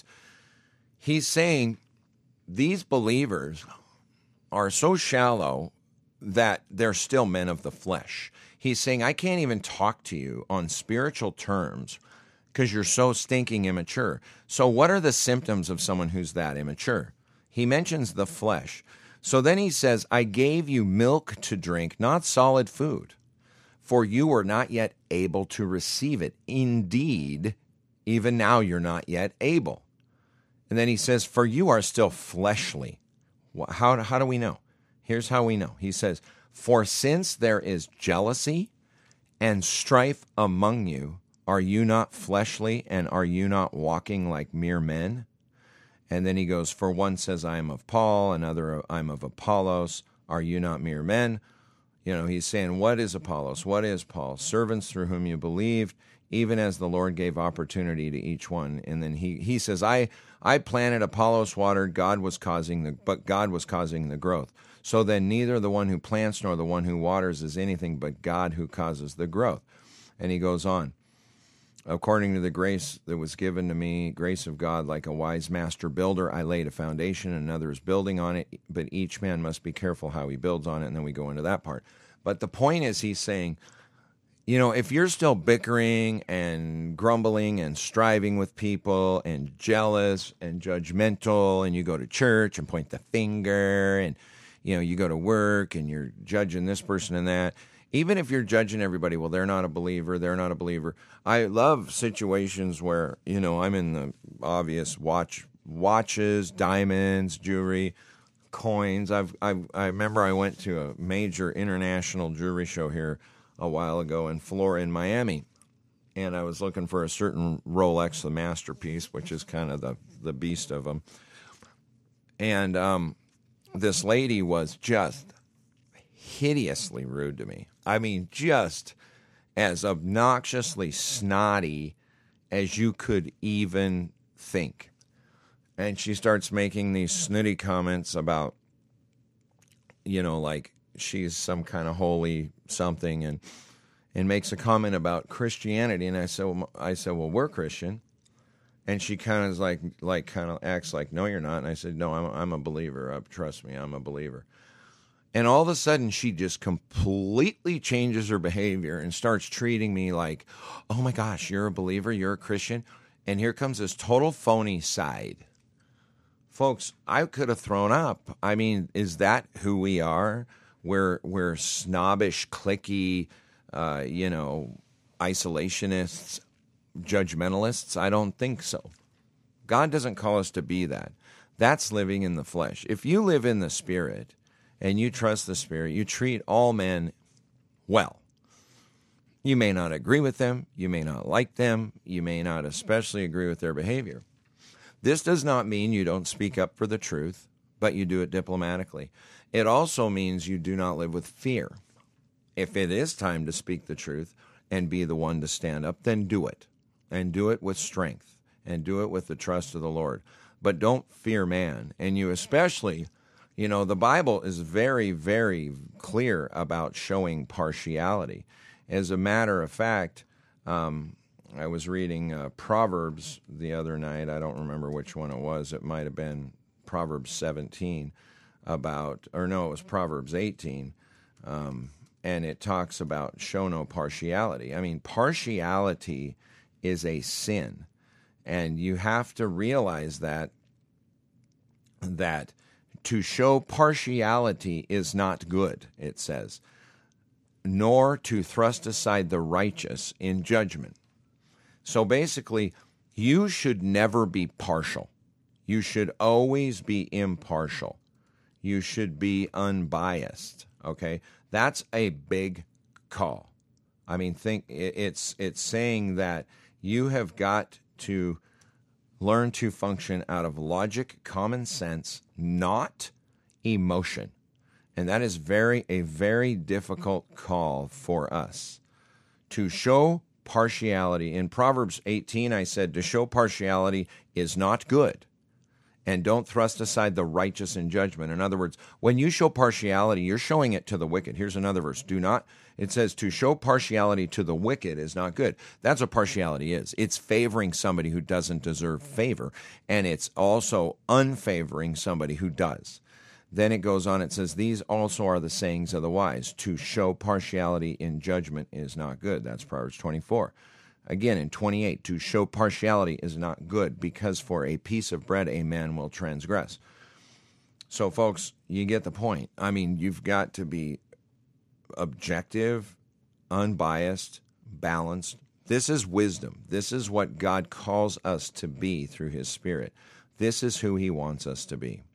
He's saying these believers are so shallow that they're still men of the flesh. He's saying, I can't even talk to you on spiritual terms because you're so stinking immature. So what are the symptoms of someone who's that immature? He mentions the flesh. So then he says, I gave you milk to drink, not solid food, for you were not yet able to receive it. Indeed, even now you're not yet able. And then he says, for you are still fleshly. How, how do we know? Here's how we know. He says, for since there is jealousy and strife among you, are you not fleshly, and are you not walking like mere men? And then he goes, for one says, I am of Paul, another, I'm of Apollos. Are you not mere men? You know, he's saying, what is Apollos? What is Paul? Servants through whom you believed, even as the Lord gave opportunity to each one. And then he, he says, I, I planted, Apollos watered, God was causing the, but God was causing the growth. So then neither the one who plants nor the one who waters is anything but God who causes the growth. And he goes on. According to the grace that was given to me, grace of God, like a wise master builder, I laid a foundation, and another is building on it, but each man must be careful how he builds on it, and then we go into that part. But the point is, he's saying, you know, if you're still bickering and grumbling and striving with people and jealous and judgmental, and you go to church and point the finger, and, you know, you go to work and you're judging this person and that, even if you're judging everybody, well, they're not a believer, they're not a believer. I love situations where, you know, I'm in the obvious watch, watches, diamonds, jewelry, coins. I've, I've, I remember I went to a major international jewelry show here a while ago in Florida, in Miami, and I was looking for a certain Rolex, the Masterpiece, which is kind of the, the beast of them. And um, this lady was just hideously rude to me. I mean, just as obnoxiously snotty as you could even think. And she starts making these snooty comments about, you know, like she's some kind of holy something, and and makes a comment about Christianity. And I said, well, I said, well, we're Christian. And she kind of like like kind of acts like, no, you're not. And I said, no, I'm I'm a believer. Uh, trust me, I'm a believer. And all of a sudden, she just completely changes her behavior and starts treating me like, oh my gosh, you're a believer, you're a Christian. And here comes this total phony side. Folks, I could have thrown up. I mean, is that who we are? We're, we're snobbish, cliquey, uh, you know, isolationists, judgmentalists? I don't think so. God doesn't call us to be that. That's living in the flesh. If you live in the Spirit, and you trust the Spirit, you treat all men well. You may not agree with them, you may not like them, you may not especially agree with their behavior. This does not mean you don't speak up for the truth, but you do it diplomatically. It also means you do not live with fear. If it is time to speak the truth and be the one to stand up, then do it. And do it with strength, and do it with the trust of the Lord. But don't fear man, and you especially... You know, the Bible is very, very clear about showing partiality. As a matter of fact, um, I was reading uh, Proverbs the other night. I don't remember which one it was. It might have been Proverbs seventeen about, or no, it was Proverbs eighteen. Um, and it talks about show no partiality. I mean, partiality is a sin. And you have to realize that, that, to show partiality is not good, it says, nor to thrust aside the righteous in judgment. So basically, you should never be partial. You should always be impartial. You should be unbiased, okay? That's a big call. I mean, think it's it's saying that you have got to learn to function out of logic, common sense, not emotion. And that is very a very difficult call for us. To show partiality. In Proverbs eighteen, I said, to show partiality is not good. And don't thrust aside the righteous in judgment. In other words, when you show partiality, you're showing it to the wicked. Here's another verse. Do not, it says, to show partiality to the wicked is not good. That's what partiality is. It's favoring somebody who doesn't deserve favor. And it's also unfavoring somebody who does. Then it goes on, it says, these also are the sayings of the wise. To show partiality in judgment is not good. That's Proverbs twenty-four. Again, in twenty-eight, to show partiality is not good, because for a piece of bread a man will transgress. So, folks, you get the point. I mean, you've got to be objective, unbiased, balanced. This is wisdom. This is what God calls us to be through His Spirit. This is who He wants us to be.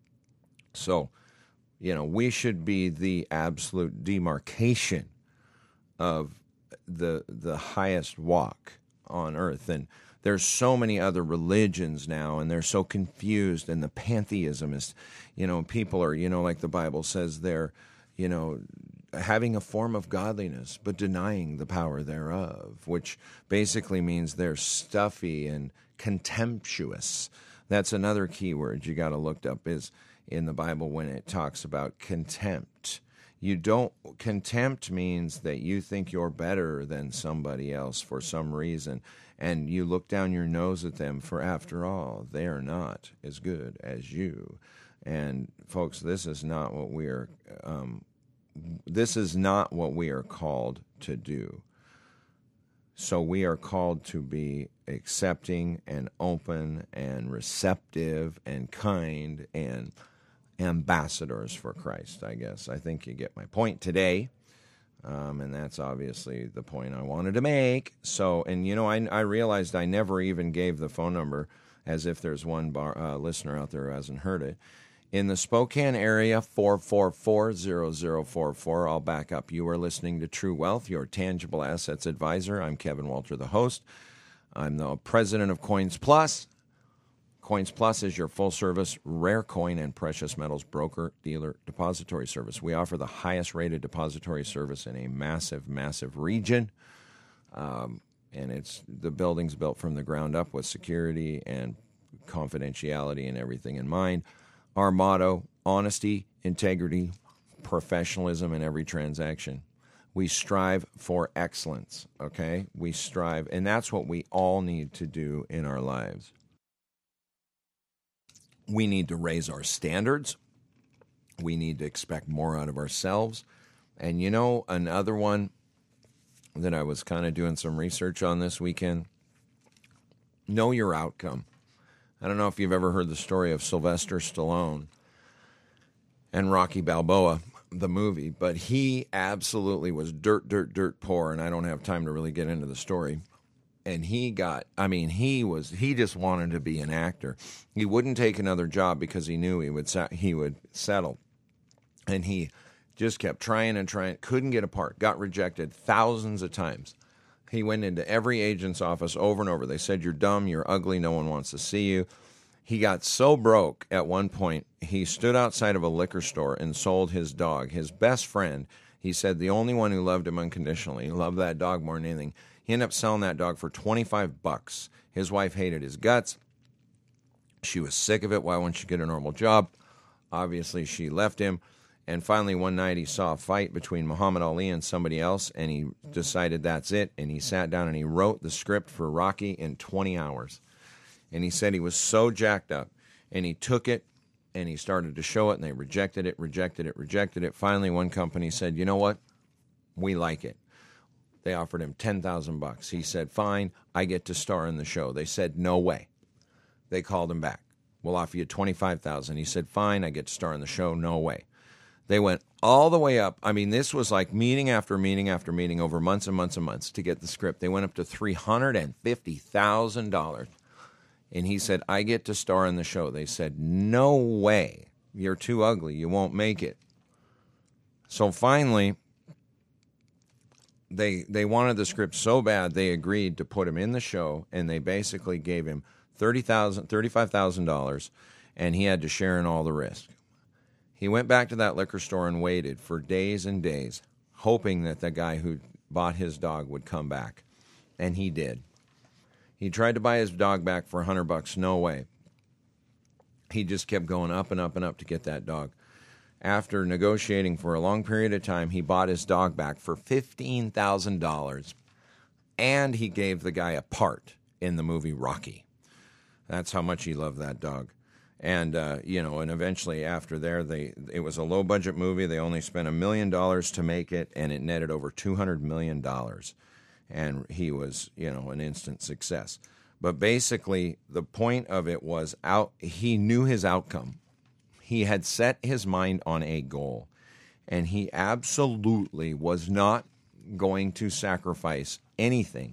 So, you know, we should be the absolute demarcation of the the highest walk on earth. And there's so many other religions now, and they're so confused, and the pantheism is, you know, people are, you know, like the Bible says, they're, you know, having a form of godliness but denying the power thereof, which basically means they're stuffy and contemptuous. That's another key word you got to look up is in the Bible when it talks about contempt. You don't, contempt means that you think you're better than somebody else for some reason, and you look down your nose at them, for after all, they are not as good as you. And folks, this is not what we are, um, this is not what we are called to do. So we are called to be accepting and open and receptive and kind and ambassadors for Christ, I guess. I think you get my point today, um, and that's obviously the point I wanted to make. So, and you know, I, I realized I never even gave the phone number, as if there's one bar, uh, listener out there who hasn't heard it. In the Spokane area, four four four, zero zero four four. I'll back up. You are listening to True Wealth, your tangible assets advisor. I'm Kevin Walter, the host. I'm the president of Coins Plus. Coins Plus is your full-service rare coin and precious metals broker, dealer, depository service. We offer the highest-rated depository service in a massive, massive region, um, and it's the building's built from the ground up with security and confidentiality and everything in mind. Our motto, honesty, integrity, professionalism in every transaction. We strive for excellence, okay? We strive, and that's what we all need to do in our lives. We need to raise our standards. We need to expect more out of ourselves. And you know, another one that I was kind of doing some research on this weekend, know your outcome. I don't know if you've ever heard the story of Sylvester Stallone and Rocky Balboa, the movie, but he absolutely was dirt, dirt, dirt poor, and I don't have time to really get into the story. And he got, I mean, he was, he just wanted to be an actor. He wouldn't take another job because he knew he would, he would settle. And he just kept trying and trying, couldn't get a part, got rejected thousands of times. He went into every agent's office over and over. They said, you're dumb, you're ugly, no one wants to see you. He got so broke at one point, he stood outside of a liquor store and sold his dog. His best friend, he said, the only one who loved him unconditionally, he loved that dog more than anything. He ended up selling that dog for twenty-five bucks. His wife hated his guts. She was sick of it. Why wouldn't she get a normal job? Obviously, she left him. And finally, one night, he saw a fight between Muhammad Ali and somebody else, and he decided that's it. And he sat down and he wrote the script for Rocky in twenty hours. And he said he was so jacked up. And he took it, and he started to show it, and they rejected it, rejected it, rejected it. Finally, one company said, you know what? We like it. They offered him ten thousand bucks. He said, fine, I get to star in the show. They said, no way. They called him back. We'll offer you twenty-five thousand dollars. He said, fine, I get to star in the show. No way. They went all the way up. I mean, this was like meeting after meeting after meeting over months and months and months to get the script. They went up to three hundred fifty thousand dollars. And he said, I get to star in the show. They said, no way. You're too ugly. You won't make it. So finally, they they wanted the script so bad they agreed to put him in the show, and they basically gave him thirty thousand dollars, thirty-five thousand dollars, and he had to share in all the risk. He went back to that liquor store and waited for days and days, hoping that the guy who bought his dog would come back, and he did. He tried to buy his dog back for a hundred bucks. No way. He just kept going up and up and up to get that dog. After negotiating for a long period of time, he bought his dog back for fifteen thousand dollars, and he gave the guy a part in the movie Rocky. That's how much he loved that dog. And, uh, you know, and eventually after there, they it was a low-budget movie. They only spent a million dollars to make it, and it netted over two hundred million dollars. And he was, you know, an instant success. But basically, the point of it was out. He knew his outcome. He had set his mind on a goal, and he absolutely was not going to sacrifice anything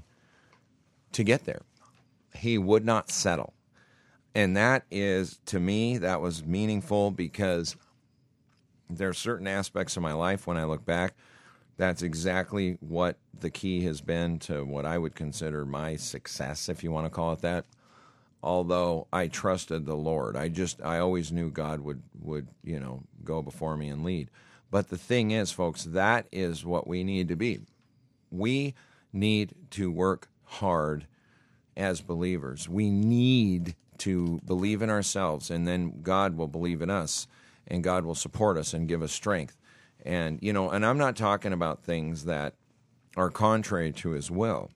to get there. He would not settle. And that is, to me, that was meaningful because there are certain aspects of my life when I look back, that's exactly what the key has been to what I would consider my success, if you want to call it that. Although I trusted the Lord. I just, I always knew God would, would, you know, go before me and lead. But the thing is, folks, that is what we need to be. We need to work hard as believers. We need to believe in ourselves, and then God will believe in us, and God will support us and give us strength. And, you know, and I'm not talking about things that are contrary to his will,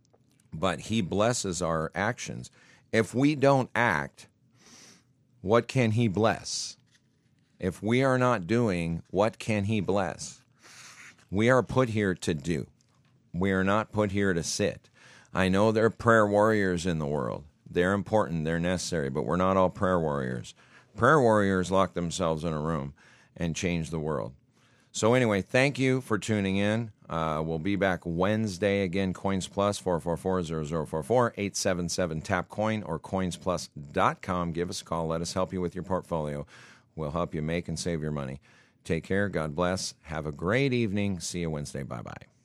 but he blesses our actions. If we don't act, what can he bless? If we are not doing, what can he bless? We are put here to do. We are not put here to sit. I know there are prayer warriors in the world. They're important, they're necessary, but we're not all prayer warriors. Prayer warriors lock themselves in a room and change the world. So anyway, thank you for tuning in. Uh, we'll be back Wednesday again. Coins Plus, four four four, zero zero four four, eight seven seven, tap coin or coins plus dot com. Give us a call. Let us help you with your portfolio. We'll help you make and save your money. Take care. God bless. Have a great evening. See you Wednesday. Bye-bye.